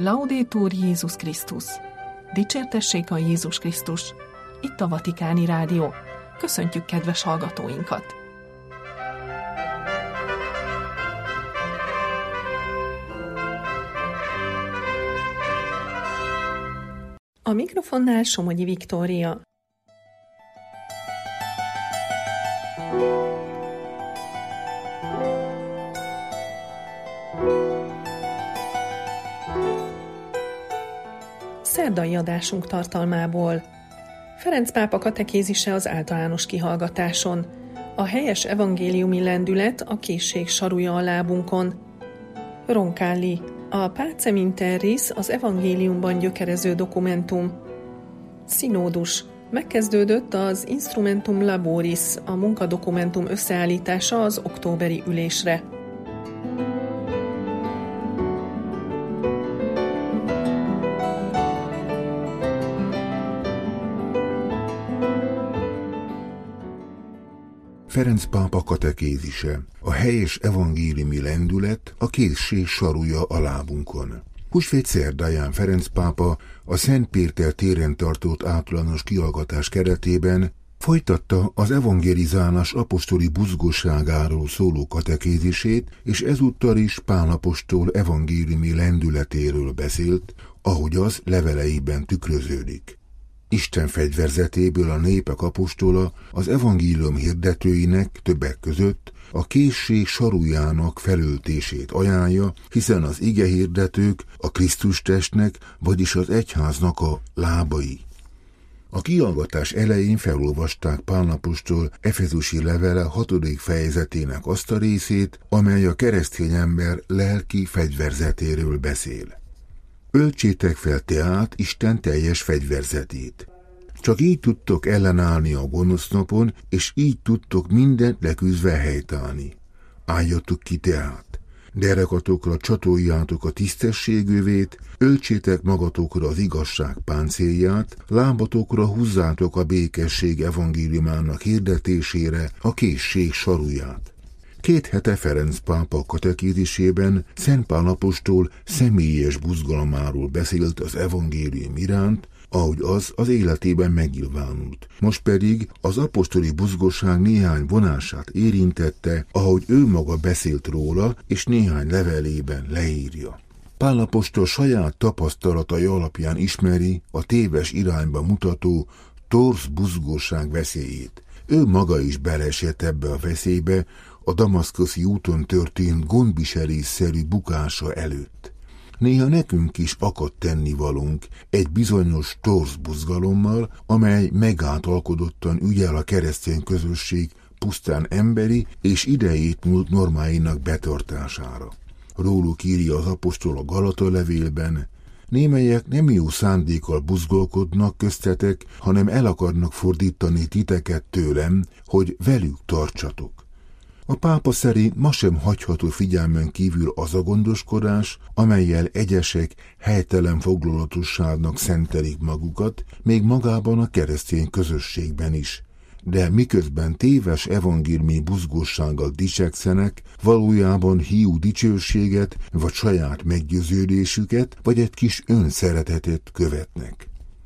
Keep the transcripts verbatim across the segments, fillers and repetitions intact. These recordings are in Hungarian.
Laudetur Jézus Krisztus! Dicsértessék a Jézus Krisztus! Itt a Vatikáni Rádió. Köszöntjük kedves hallgatóinkat! A mikrofonnál Somogyi Viktória. Szerdai adásunk tartalmából. Ferenc pápa katekézise az általános kihallgatáson. A helyes evangéliumi lendület a készség sarúja a lábunkon. Roncalli. A Pacem in Terris az evangéliumban gyökerező dokumentum. Szinódus. Megkezdődött az Instrumentum Laboris, a munkadokumentum összeállítása az októberi ülésre. Ferenc pápa katekézise, a helyes evangéliumi lendület, a készség sarúja a lábunkon. Húsvét szerdáján Ferenc pápa a Szent Péter téren tartott általános kihallgatás keretében folytatta az evangelizálás apostoli buzgóságáról szóló katekézisét, és ezúttal is Pál apostol evangéliumi lendületéről beszélt, ahogy az leveleiben tükröződik. Isten fegyverzetéből a népek apostola az evangélium hirdetőinek többek között a készség sarújának felöltését ajánlja, hiszen az igehirdetők a Krisztus testnek, vagyis az egyháznak a lábai. A kihallgatás elején felolvasták Pál apostol efezusi levele hatodik fejezetének azt a részét, amely a keresztény ember lelki fegyverzetéről beszél. Öltsétek fel tehát Isten teljes fegyverzetét. Csak így tudtok ellenállni a gonosz napon, és így tudtok mindent leküzdve helytállni. Álljatok ki tehát. Derekatokra csatoljátok a tisztességövét, öltsétek magatokra az igazság páncélját, lábatokra húzzátok a békesség evangéliumának hirdetésére a készség sarúját. Két hete Ferenc pápa katekézisében Szent Pál apostol személyes buzgalmáról beszélt az evangélium iránt, ahogy az az életében megnyilvánult. Most pedig az apostoli buzgosság néhány vonását érintette, ahogy ő maga beszélt róla, és néhány levelében leírja. Pál apostol saját tapasztalatai alapján ismeri a téves irányba mutató torz buzgóság veszélyét. Ő maga is beleesett ebbe a veszélybe, a damaszkuszi úton történt gondviselésszerű bukása előtt. Néha nekünk is akad tennivalónk egy bizonyos torz buzgalommal, amely megáltalkodottan ügyel a keresztény közösség pusztán emberi és idejét múlt normáinak betartására. Róluk írja az apostol a Galata levélben: némelyek nem jó szándékkal buzgolkodnak köztetek, hanem el akarnak fordítani titeket tőlem, hogy velük tartsatok. A pápa szerint ma sem hagyható figyelmen kívül az a gondoskodás, amellyel egyesek helytelen foglalatosságnak szentelik magukat, még magában a keresztény közösségben is. De miközben téves evangéliumi buzgósággal dicsekszenek, valójában hiú dicsőséget, vagy saját meggyőződésüket, vagy egy kis önszeretetet követnek.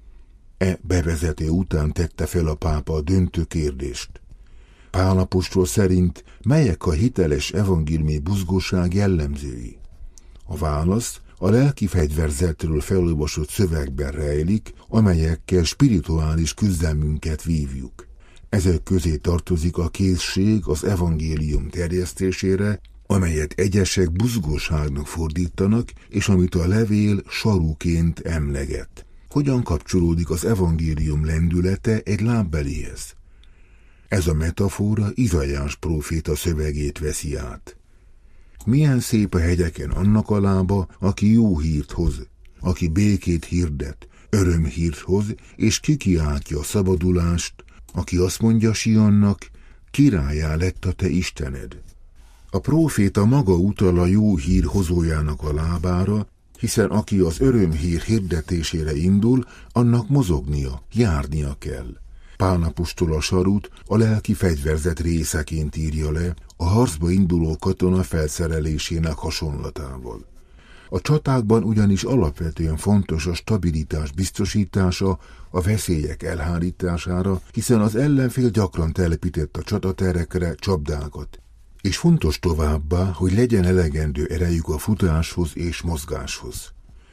E bevezető után tette fel a pápa a döntő kérdést. Pál apostol szerint melyek a hiteles evangéliumi buzgóság jellemzői? A válasz a lelki fegyverzetről felolvasott szövegben rejlik, amelyekkel spirituális küzdelmünket vívjuk. Ezek közé tartozik a készség az evangélium terjesztésére, amelyet egyesek buzgóságnak fordítanak, és amit a levél sarúként emleget. Hogyan kapcsolódik az evangélium lendülete egy lábbelihez? Ez a metafora Izaiás próféta szövegét veszi át. Milyen szép a hegyeken annak a lába, aki jó hírt hoz, aki békét hirdet, örömhírt hoz, és kikiáltja a szabadulást, aki azt mondja Sionnak, királlyá lett a te Istened. A próféta maga utal a jó hír hozójának a lábára, hiszen aki az örömhír hirdetésére indul, annak mozognia, járnia kell. Pál apostol a sarút a lelki fegyverzet részeként írja le, a harcba induló katona felszerelésének hasonlatával. A csatákban ugyanis alapvetően fontos a stabilitás biztosítása a veszélyek elhárítására, hiszen az ellenfél gyakran telepített a csataterekre csapdákat. És fontos továbbá, hogy legyen elegendő erejük a futáshoz és mozgáshoz.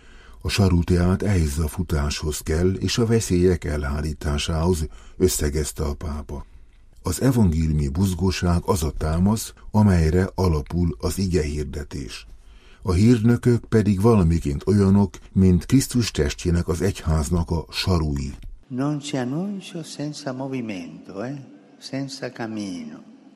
A saru tehát ehhez a futáshoz kell, és a veszélyek elhárításához, összegezte a pápa. Az evangéliumi buzgóság az a támasz, amelyre alapul az igehirdetés. A hírnökök pedig valamiként olyanok, mint Krisztus testjének, az egyháznak a sarui. Non c'è annuncio senza movimento, eh? Senza cammino.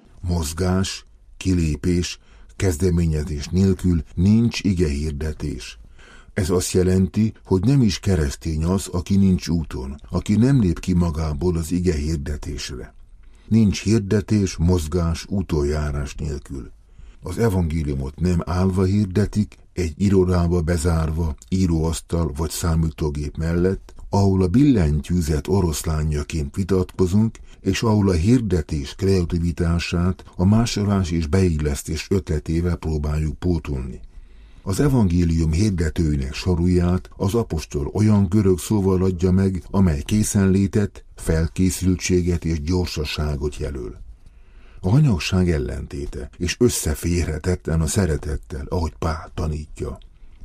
Mozgás, kilépés, kezdeményezés nélkül nincs igehirdetés. Ez azt jelenti, hogy nem is keresztény az, aki nincs úton, aki nem lép ki magából az ige hirdetésre. Nincs hirdetés, mozgás, útonjárás nélkül. Az evangéliumot nem állva hirdetik, egy irodába bezárva, íróasztal vagy számítógép mellett, ahol a billentyűzet oroszlánjaként vitatkozunk, és ahol a hirdetés kreativitását a másolás és beillesztés ötletével próbáljuk pótolni. Az evangélium hirdetőinek soruját az apostol olyan görög szóval adja meg, amely készenlétet, felkészültséget és gyorsaságot jelöl. A hanyagság ellentéte, és összeférhetetlen a szeretettel, ahogy Pál tanítja.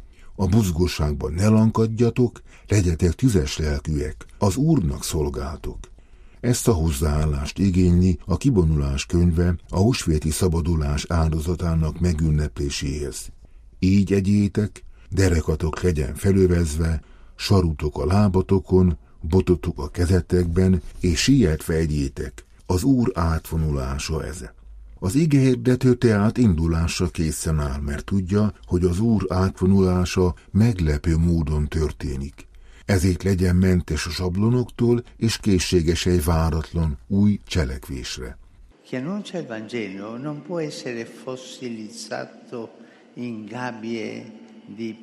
A buzgóságban ne lankadjatok, legyetek tüzes lelkűek, az Úrnak szolgáltok. Ezt a hozzáállást igényli a Kivonulás könyve a húsvéti szabadulás áldozatának megünnepléséhez. Így egyétek, derekatok legyen felövezve, sarutok a lábatokon, bototok a kezetekben, és sietve egyétek, az Úr átvonulása eze. Az igehirdető tehát indulásra készen áll, mert tudja, hogy az Úr átvonulása meglepő módon történik. Ezért legyen mentes a sablonoktól, és készséges egy váratlan, új cselekvésre. Chi annuncia il Vangelo non può essere fossilizzato in gabbie di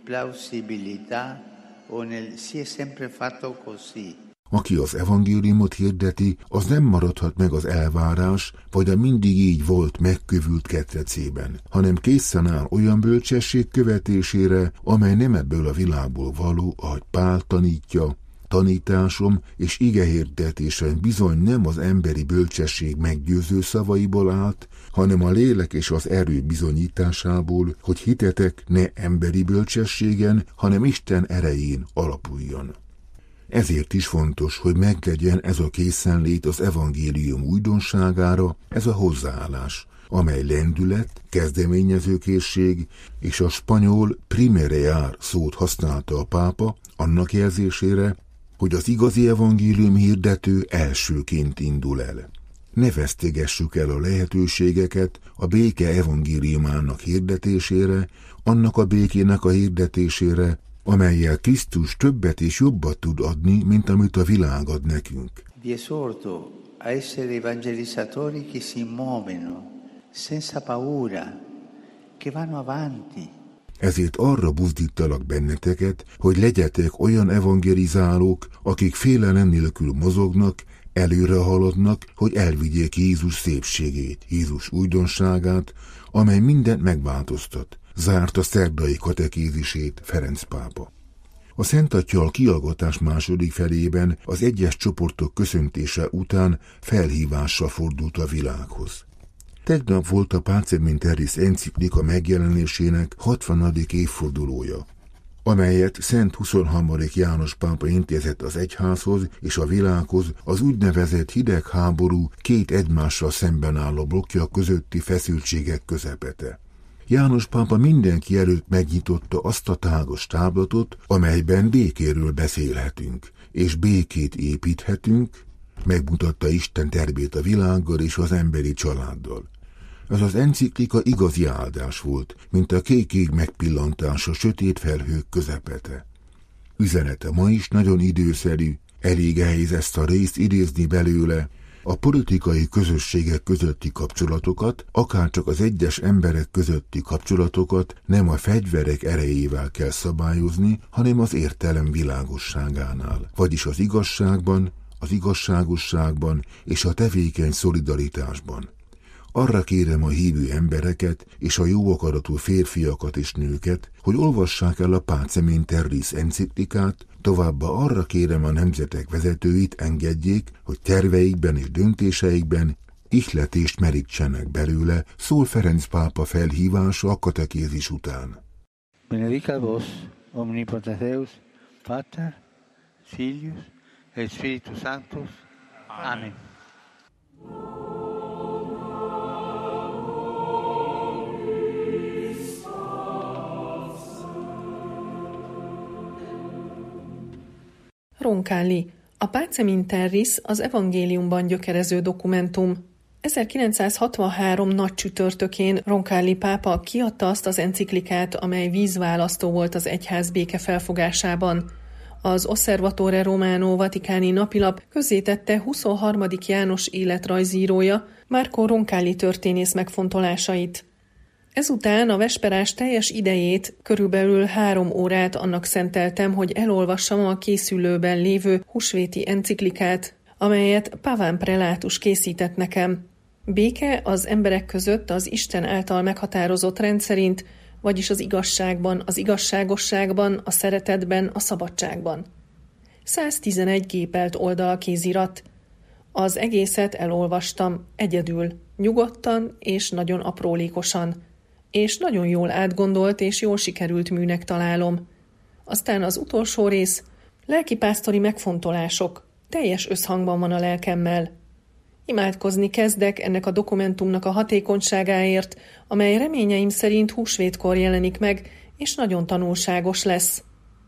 plausibilità o nel si è sempre fatto così. Aki az evangéliumot hirdeti, az nem maradhat meg az elvárás, vagy a mindig így volt megkövült ketrecében, hanem készen áll olyan bölcsesség követésére, amely nem ebből a világból való, ahogy Pál tanítja. Tanításom és igehirdetésem bizony nem az emberi bölcsesség meggyőző szavaiból állt, hanem a lélek és az erő bizonyításából, hogy hitetek ne emberi bölcsességen, hanem Isten erején alapuljon. Ezért is fontos, hogy meglegyen ez a készenlét az evangélium újdonságára, ez a hozzáállás, amely lendület, kezdeményezőkészség és a spanyol primerear szót használta a pápa annak jelzésére, hogy az igazi evangélium hirdető elsőként indul el. Ne vesztegessük el a lehetőségeket a béke evangéliumának hirdetésére, annak a békének a hirdetésére, amellyel Krisztus többet és jobbat tud adni, mint amit a világ ad nekünk. Vi esorto a essere evangelizzatori che si muovono senza paura, che vanno avanti. Ezért arra buzdítalak benneteket, hogy legyetek olyan evangelizálók, akik félelem nélkül mozognak, előre haladnak, hogy elvigyék Jézus szépségét, Jézus újdonságát, amely mindent megváltoztat. Zárt a szerdai katekézisét Ferenc pápa. A Szent Attyal kiallgatás második felében az egyes csoportok köszöntése után felhívással fordult a világhoz. Tegnap volt a Pacem in Terris enciklika megjelenésének hatvanadik évfordulója, amelyet Szent huszonharmadik János pápa intézett az egyházhoz és a világhoz az úgynevezett hidegháború két egymással szemben álló blokkja közötti feszültségek közepete. János pápa mindenki előtt megnyitotta azt a tágos táblatot, amelyben békéről beszélhetünk, és békét építhetünk, megmutatta Isten tervét a világgal és az emberi családdal. Ez az enciklika igazi áldás volt, mint a kék ég megpillantása sötét felhők közepete. Üzenete ma is nagyon időszerű, elég ehhez ezt a részt idézni belőle. A politikai közösségek közötti kapcsolatokat, akárcsak az egyes emberek közötti kapcsolatokat nem a fegyverek erejével kell szabályozni, hanem az értelem világosságánál, vagyis az igazságban, az igazságosságban és a tevékeny szolidaritásban. arra kérem a hívő embereket és a jó akaratú férfiakat és nőket, hogy olvassák el a Pacem in Terris enciklikát, továbbá arra kérem a nemzetek vezetőit, engedjék, hogy terveikben és döntéseikben ihletést merítsenek belőle, szól Ferenc pápa felhívása a katekézis után. Benedicat vos, omnipotens Deus, Pater, Filius, et Spiritus Sanctus. Amen. Roncalli. A Pacem in Terris az evangéliumban gyökerező dokumentum. ezerkilencszázhatvanhárom nagy csütörtökén Roncalli pápa kiadta azt az enciklikát, amely vízválasztó volt az egyház béke felfogásában. Az Osservatore Romano vatikáni napilap közzétette huszonharmadik János életrajzírója, Marco Roncalli történész megfontolásait. Ezután a vesperás teljes idejét, körülbelül három órát annak szenteltem, hogy elolvassam a készülőben lévő húsvéti enciklikát, amelyet Paván prelátus készített nekem. Béke az emberek között az Isten által meghatározott rendszerint, vagyis az igazságban, az igazságosságban, a szeretetben, a szabadságban. száztizenegy gépelt oldal kézirat. Az egészet elolvastam, egyedül, nyugodtan és nagyon aprólékosan, és nagyon jól átgondolt és jól sikerült műnek találom. Aztán az utolsó rész, lelkipásztori megfontolások, teljes összhangban van a lelkemmel. Imádkozni kezdek ennek a dokumentumnak a hatékonyságáért, amely reményeim szerint húsvétkor jelenik meg, és nagyon tanulságos lesz.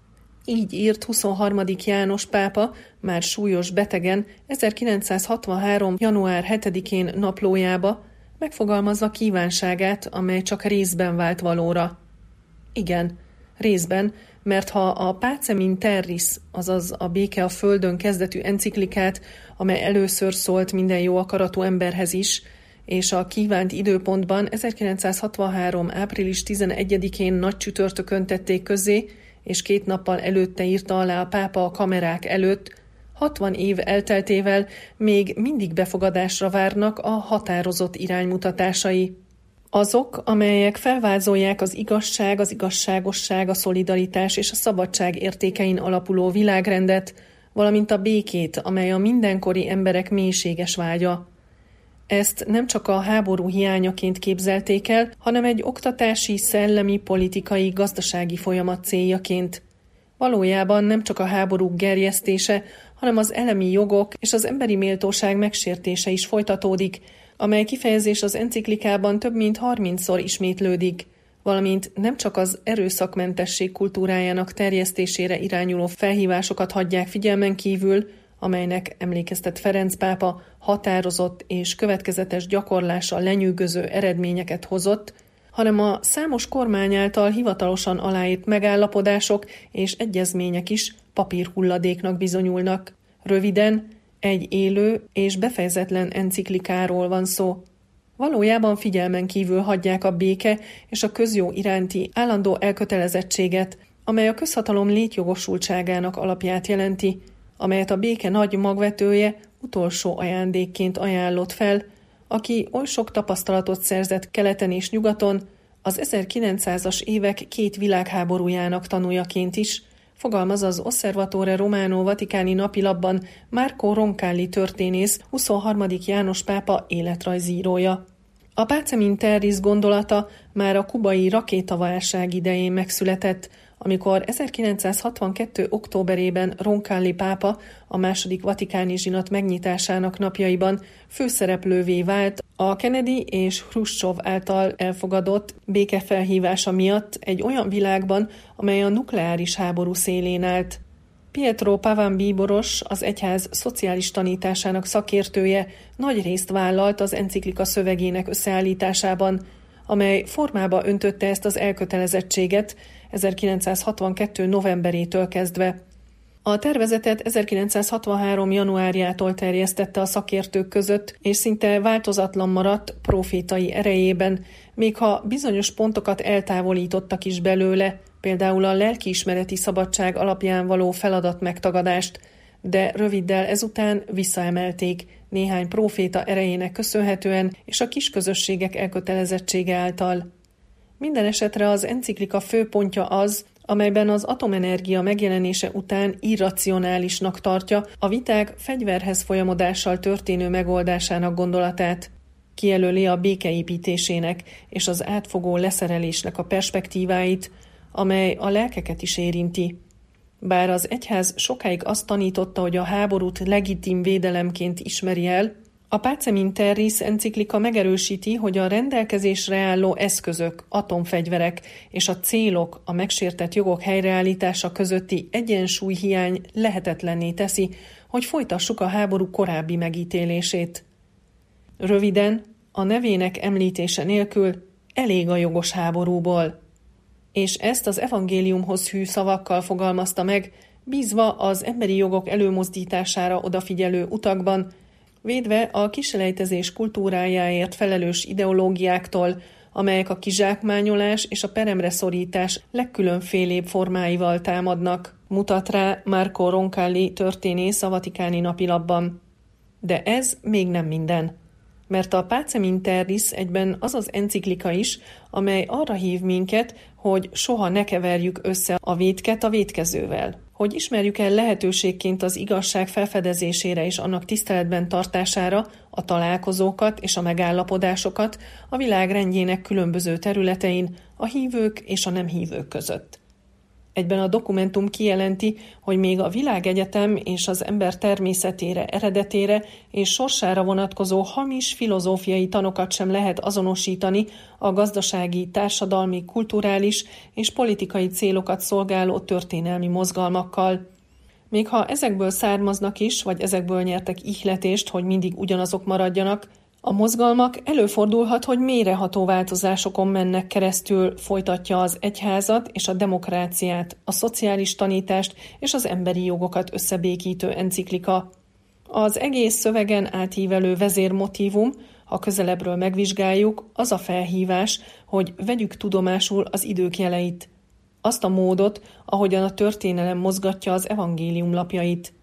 Így írt huszonharmadik János pápa, már súlyos betegen, ezerkilencszázhatvanhárom. január hetedikén naplójába, megfogalmazva kívánságát, amely csak részben vált valóra. Igen, részben, mert ha a Pacem in Terris, azaz a Béke a Földön kezdetű enciklikát, amely először szólt minden jó akaratú emberhez is, és a kívánt időpontban ezerkilencszázhatvanhárom. április tizenegyedikén nagy csütörtökön tették közzé, és két nappal előtte írta alá a pápa a kamerák előtt, hatvan év elteltével még mindig befogadásra várnak a határozott iránymutatásai. Azok, amelyek felvázolják az igazság, az igazságosság, a szolidaritás és a szabadság értékein alapuló világrendet, valamint a békét, amely a mindenkori emberek mélységes vágya. Ezt nem csak a háború hiányaként képzelték el, hanem egy oktatási, szellemi, politikai, gazdasági folyamat céljaként. Valójában nem csak a háborúk gerjesztése, hanem az elemi jogok és az emberi méltóság megsértése is folytatódik, amely kifejezés az enciklikában több mint harmincszor ismétlődik, valamint nem csak az erőszakmentesség kultúrájának terjesztésére irányuló felhívásokat hagyják figyelmen kívül, amelynek, emlékeztet Ferenc pápa, határozott és következetes gyakorlása lenyűgöző eredményeket hozott, hanem a számos kormány által hivatalosan aláírt megállapodások és egyezmények is papírhulladéknak bizonyulnak. Röviden, egy élő és befejezetlen enciklikáról van szó. Valójában figyelmen kívül hagyják a béke és a közjó iránti állandó elkötelezettséget, amely a közhatalom létjogosultságának alapját jelenti, amelyet a béke nagy magvetője utolsó ajándékként ajánlott fel, aki oly sok tapasztalatot szerzett keleten és nyugaton, az ezerkilencszázas évek két világháborújának tanújaként is, fogalmaz az Osservatore Romano vatikáni napilapban Marco Roncalli történész, huszonharmadik János pápa életrajzírója. A Pacem in Terris gondolata már a kubai rakétaválság idején megszületett, amikor ezerkilencszázhatvankettő. októberében Roncalli pápa a második vatikáni zsinat megnyitásának napjaiban főszereplővé vált a Kennedy és Hruscsov által elfogadott békefelhívása miatt egy olyan világban, amely a nukleáris háború szélén állt. Pietro Paván bíboros, az egyház szociális tanításának szakértője nagy részt vállalt az enciklika szövegének összeállításában, amely formába öntötte ezt az elkötelezettséget ezerkilencszázhatvankettő. novemberétől kezdve. A tervezetet ezerkilencszázhatvanhárom. januárjától terjesztette a szakértők között, és szinte változatlan maradt profétai erejében, még ha bizonyos pontokat eltávolítottak is belőle, például a lelkiismereti szabadság alapján való feladat megtagadást, de röviddel ezután visszaemelték, néhány próféta erejének köszönhetően és a kisközösségek elkötelezettsége által. Minden esetre az enciklika főpontja az, amelyben az atomenergia megjelenése után irracionálisnak tartja a viták fegyverhez folyamodással történő megoldásának gondolatát. Kijelöli a békeépítésének és az átfogó leszerelésnek a perspektíváit, amely a lelkeket is érinti. Bár az egyház sokáig azt tanította, hogy a háborút legitim védelemként ismeri el, a Pacem in Terris enciklika megerősíti, hogy a rendelkezésre álló eszközök, atomfegyverek és a célok, a megsértett jogok helyreállítása közötti egyensúlyhiány lehetetlenné teszi, hogy folytassuk a háború korábbi megítélését. Röviden, a nevének említése nélkül elég a jogos háborúból. És ezt az evangéliumhoz hű szavakkal fogalmazta meg, bízva az emberi jogok előmozdítására odafigyelő utakban, védve a kiselejtezés kultúrájáért felelős ideológiáktól, amelyek a kizsákmányolás és a peremre szorítás legkülönfélébb formáival támadnak, mutat rá Marco Roncalli történész a Vatikáni Napilapban. De ez még nem minden. Mert a Pacem in Terris egyben az az enciklika is, amely arra hív minket, hogy soha ne keverjük össze a vétket a vétkezővel. Hogy ismerjük el lehetőségként az igazság felfedezésére és annak tiszteletben tartására a találkozókat és a megállapodásokat a világ rendjének különböző területein, a hívők és a nem hívők között. Egyben a dokumentum kijelenti, hogy még a világegyetem és az ember természetére, eredetére és sorsára vonatkozó hamis filozófiai tanokat sem lehet azonosítani a gazdasági, társadalmi, kulturális és politikai célokat szolgáló történelmi mozgalmakkal. Még ha ezekből származnak is, vagy ezekből nyertek ihletést, hogy mindig ugyanazok maradjanak, a mozgalmak előfordulhat, hogy mélyreható változásokon mennek keresztül, folytatja az egyházat és a demokráciát, a szociális tanítást és az emberi jogokat összebékítő enciklika. Az egész szövegen átívelő vezérmotívum, ha közelebbről megvizsgáljuk, az a felhívás, hogy vegyük tudomásul az idők jeleit. Azt a módot, ahogyan a történelem mozgatja az evangélium lapjait.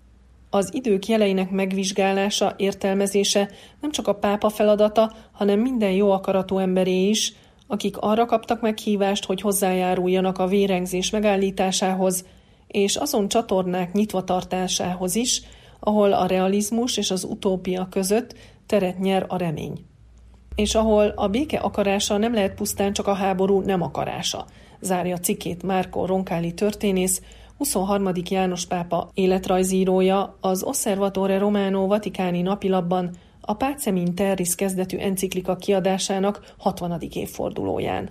Az idők jeleinek megvizsgálása, értelmezése nem csak a pápa feladata, hanem minden jó akaratú emberé is, akik arra kaptak meghívást, hogy hozzájáruljanak a vérengzés megállításához, és azon csatornák nyitva tartásához is, ahol a realizmus és az utópia között teret nyer a remény. És ahol a béke akarása nem lehet pusztán csak a háború nem akarása, zárja cikkét Marco Roncalli történész, huszonharmadik János pápa életrajzírója az Osservatore Romano Vatikáni Napilapban a Pacem in Terris kezdetű enciklika kiadásának hatvanadik évfordulóján.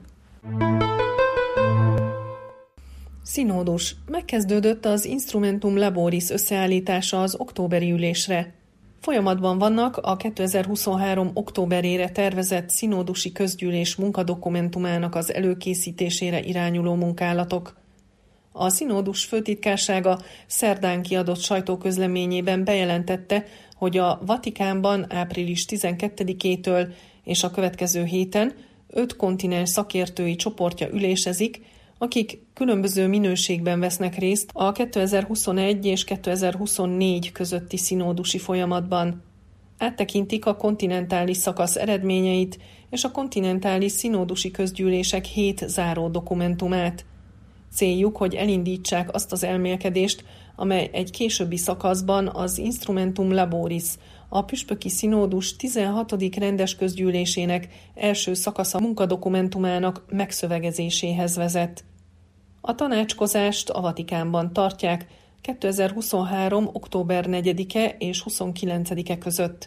Szinódus. Megkezdődött az Instrumentum Laboris összeállítása az októberi ülésre. Folyamatban vannak a kétezer-huszonhárom októberére tervezett szinódusi közgyűlés munkadokumentumának az előkészítésére irányuló munkálatok. A szinódus főtitkársága szerdán kiadott sajtóközleményében bejelentette, hogy a Vatikánban április tizenkettedikétől és a következő héten öt kontinens szakértői csoportja ülésezik, akik különböző minőségben vesznek részt a kétezer-huszonegy és kétezer-huszonnégy közötti szinódusi folyamatban. Áttekintik a kontinentális szakasz eredményeit és a kontinentális szinódusi közgyűlések hét záró dokumentumát. Céljuk, hogy elindítsák azt az elmélkedést, amely egy későbbi szakaszban az Instrumentum Laboris, a püspöki szinódus tizenhatodik rendes közgyűlésének első szakasza munkadokumentumának megszövegezéséhez vezet. A tanácskozást a Vatikánban tartják kétezer-huszonhárom október negyedike és huszonkilencedike között.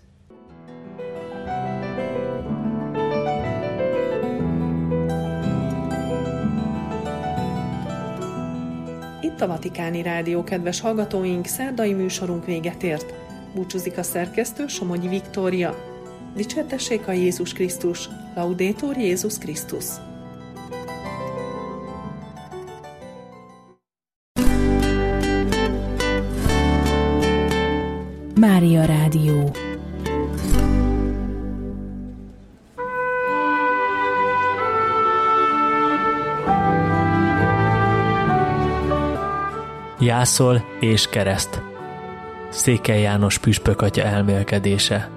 Itt a Vatikáni Rádió, kedves hallgatóink, szerdai műsorunk véget ért. Búcsúzik a szerkesztő, Somogyi Viktória. Dicsértessék a Jézus Krisztus! Laudetur Jézus Krisztus! Mária Rádió. Jászol és kereszt. Székely János püspök atya elmélkedése.